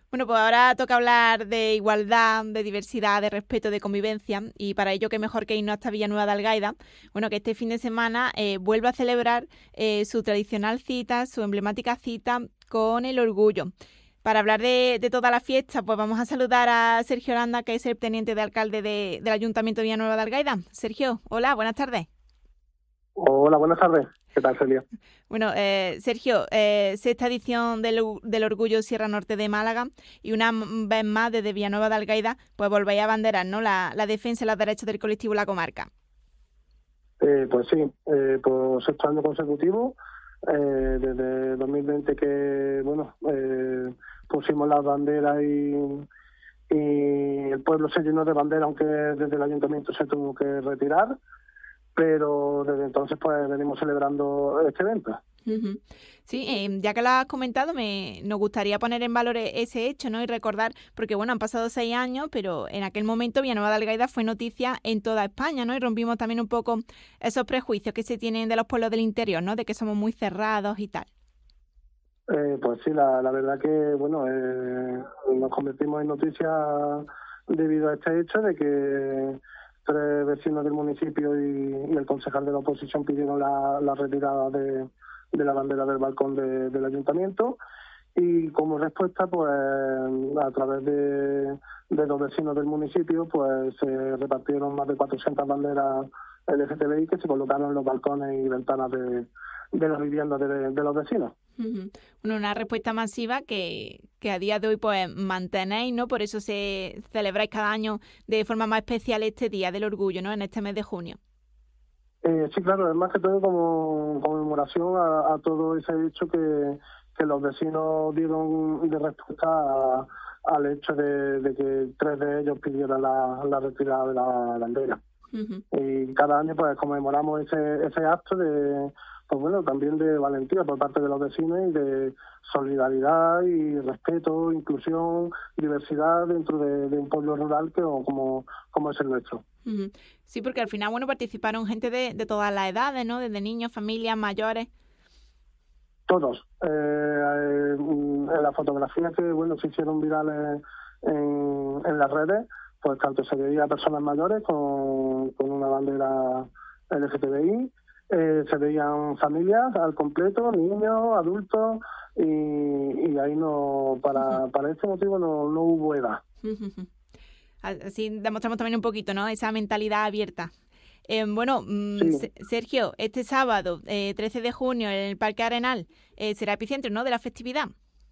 Bueno, pues ahora toca hablar de igualdad, de diversidad, de respeto, de convivencia, y para ello qué mejor que irnos hasta Villanueva de Algaida, bueno, que este fin de semana vuelve a celebrar su tradicional cita, su emblemática cita con el orgullo. Para hablar de toda la fiesta, pues vamos a saludar a Sergio Aranda, que es el teniente de alcalde del Ayuntamiento de Villanueva de Algaida. Sergio, hola, buenas tardes. Hola, buenas tardes. ¿Qué tal, Celia? Bueno, Sergio, sexta edición del Orgullo Sierra Norte de Málaga y una vez más desde Villanueva de Algaida, pues volvéis a abanderar, ¿no?, la defensa de los derechos del colectivo La Comarca. Pues sí, por sexto año consecutivo, desde 2020 que, bueno, pusimos las banderas y el pueblo se llenó de banderas, aunque desde el ayuntamiento se tuvo que retirar, pero desde entonces pues venimos celebrando este evento. Uh-huh. Sí, ya que lo has comentado, nos gustaría poner en valor ese hecho, ¿no? Y recordar, porque bueno, han pasado 6 años, pero en aquel momento Villanueva de Algaida fue noticia en toda España, ¿no? Y rompimos también un poco esos prejuicios que se tienen de los pueblos del interior, ¿no? De que somos muy cerrados y tal. Pues sí, la verdad que, bueno, nos convertimos en noticia debido a este hecho de que 3 vecinos del municipio y el concejal de la oposición pidieron la retirada de la bandera del balcón del ayuntamiento, y como respuesta, pues a través de los vecinos del municipio, pues se repartieron más de 400 banderas LGTBI que se colocaron en los balcones y ventanas de las viviendas de los vecinos. Uh-huh. Bueno, una respuesta masiva que a día de hoy pues mantenéis, ¿no? Por eso se celebráis cada año de forma más especial este Día del Orgullo, ¿no? En este mes de junio. Sí, claro, es más que todo como conmemoración a todo ese hecho que los vecinos dieron de respuesta al hecho de que 3 de ellos pidieran la retirada de la bandera. Uh-huh. Y cada año pues conmemoramos ese acto de, pues bueno, también de valentía por parte de los vecinos y de solidaridad y respeto, inclusión, diversidad dentro de un pueblo rural como es el nuestro. Uh-huh. Sí, porque al final, bueno, participaron gente de todas las edades, ¿no? Desde niños, familias, mayores. Todos. En las fotografías que, bueno, se hicieron virales en las redes, pues tanto se veía a personas mayores con una bandera LGTBI, se veían familias al completo, niños, adultos, y ahí no, para este motivo no hubo edad. Uh-huh. Así demostramos también un poquito, ¿no? Esa mentalidad abierta. Bueno, Sí. Sergio, este sábado, 13 de junio, en el Parque Arenal, será epicentro, ¿no?, de la festividad.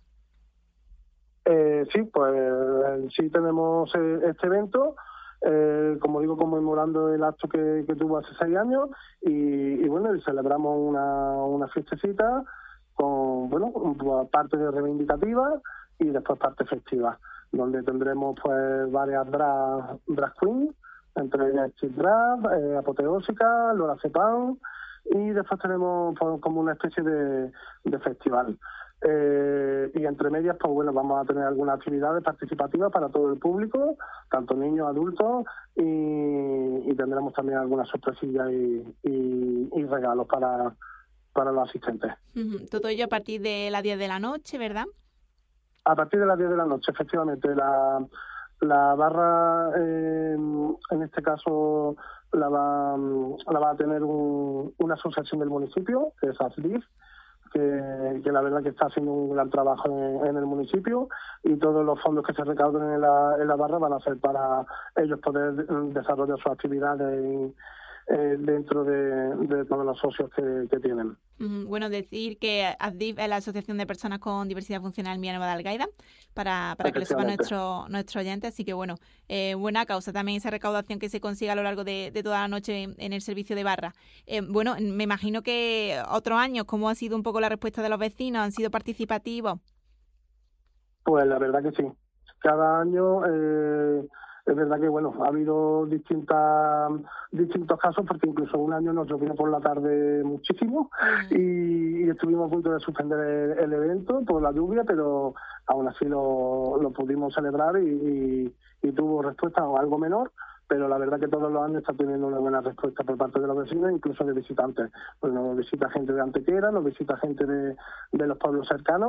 Sí, pues sí tenemos este evento, como digo, conmemorando el acto que tuvo hace 6 años, y bueno, y celebramos una fiestecita con, bueno, parte de reivindicativa y después parte festiva, donde tendremos pues varias drag queens, entre ellas Street Drag, Apoteósica, Lola Cepán, y después tenemos pues, como una especie de festival. Y entre medias, pues bueno, vamos a tener algunas actividades participativas para todo el público, tanto niños, adultos, y tendremos también algunas sorpresillas y regalos para los asistentes. Uh-huh. Todo ello a partir de las 10 de la noche, ¿verdad? A partir de las 10 de la noche, efectivamente, la barra, en este caso, la va a tener una asociación del municipio, que es ASDIF, que la verdad que está haciendo un gran trabajo en el municipio, y todos los fondos que se recauden en la barra van a ser para ellos poder desarrollar sus actividades dentro de todos los socios que tienen. Bueno, decir que ASDIF es la Asociación de Personas con Diversidad Funcional en Villanueva de Algaida, para que lo sepan nuestros oyentes. Así que bueno, buena causa también esa recaudación que se consiga a lo largo de toda la noche en el servicio de barra. Bueno, me imagino que otros años, ¿cómo ha sido un poco la respuesta de los vecinos? ¿Han sido participativos? Pues la verdad que sí. Cada año es verdad que bueno, ha habido distintos casos, porque incluso un año nos llovió por la tarde muchísimo y estuvimos a punto de suspender el evento por la lluvia, pero aún así lo pudimos celebrar y tuvo respuesta, o algo menor, pero la verdad que todos los años está teniendo una buena respuesta por parte de los vecinos, incluso de visitantes. Pues nos visita gente de Antequera, nos visita gente de los pueblos cercanos,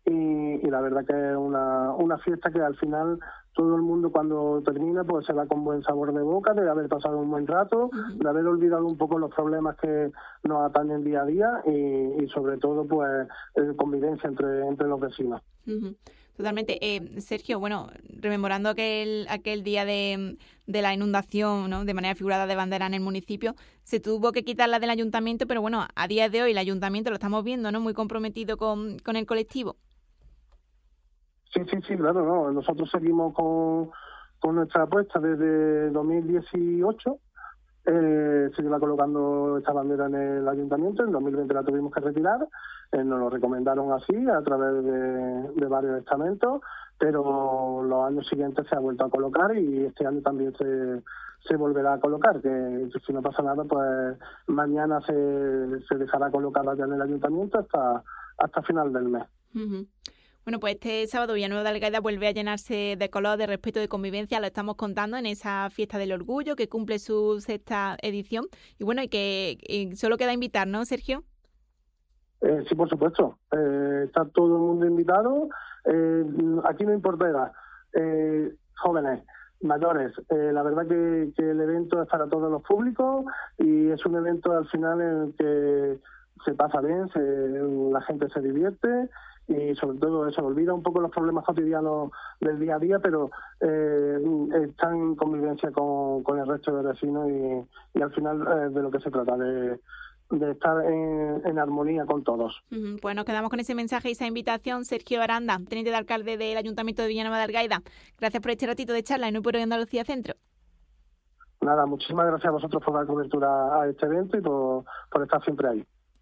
y la verdad que es una fiesta que al final todo el mundo cuando termina pues se va con buen sabor de boca, de haber pasado un buen rato, de haber olvidado un poco los problemas que nos atañen día a día y sobre todo pues convivencia entre los vecinos. Totalmente. Sergio, bueno, rememorando aquel día de la inundación, ¿no?, de manera figurada de bandera en el municipio, se tuvo que quitarla del ayuntamiento, pero bueno, a día de hoy el ayuntamiento lo estamos viendo, ¿no?, muy comprometido con el colectivo. Sí, claro, no. Nosotros seguimos con nuestra apuesta desde 2018. Se lleva colocando esta bandera en el ayuntamiento. En 2020 la tuvimos que retirar. Nos lo recomendaron así a través de varios estamentos, pero los años siguientes se ha vuelto a colocar y este año también se volverá a colocar, que si no pasa nada, pues mañana se dejará colocada ya en el ayuntamiento hasta final del mes. Bueno, pues este sábado Villanueva de Algaida vuelve a llenarse de color, de respeto, de convivencia. Lo estamos contando en esa fiesta del orgullo que cumple su 6ª edición. Y bueno, y que solo queda invitar, ¿no, Sergio? Sí, por supuesto. Está todo el mundo invitado. Aquí no importa edad. Jóvenes, mayores. La verdad que el evento es para todos los públicos y es un evento al final en el que se pasa bien, la gente se divierte y sobre todo eso, olvida un poco los problemas cotidianos del día a día, pero está en convivencia con el resto de vecinos y al final de lo que se trata, de estar en armonía con todos. Pues nos quedamos con ese mensaje y esa invitación. Sergio Aranda, teniente de alcalde del Ayuntamiento de Villanueva de Algaida, gracias por este ratito de charla en Hoy por Hoy Andalucía Centro. Nada, muchísimas gracias a vosotros por dar cobertura a este evento y por estar siempre ahí.